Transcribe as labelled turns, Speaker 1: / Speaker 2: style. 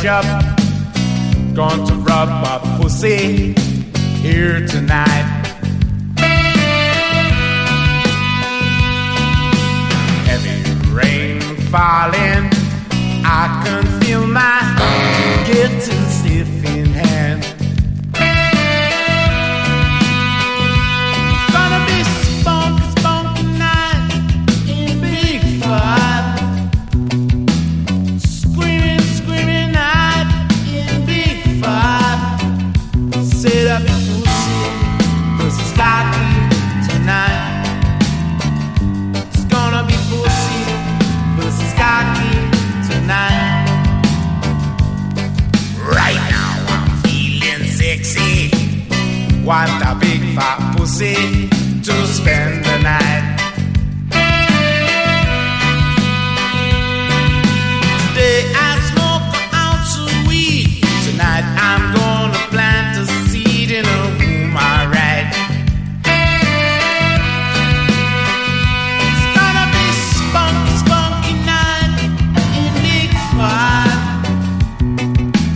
Speaker 1: up. Going to rub a pussy here tonight. Heavy rain falling, I can feel my getting stiff in hand. Gonna be spunky, spunky night in Big Five. Screaming, screaming night in Big Five. Sit up and pussy, pussy's cocky tonight. It's gonna be pussy, pussy's cocky tonight. Right now I'm feeling sexy. Want a big fat pussy to spend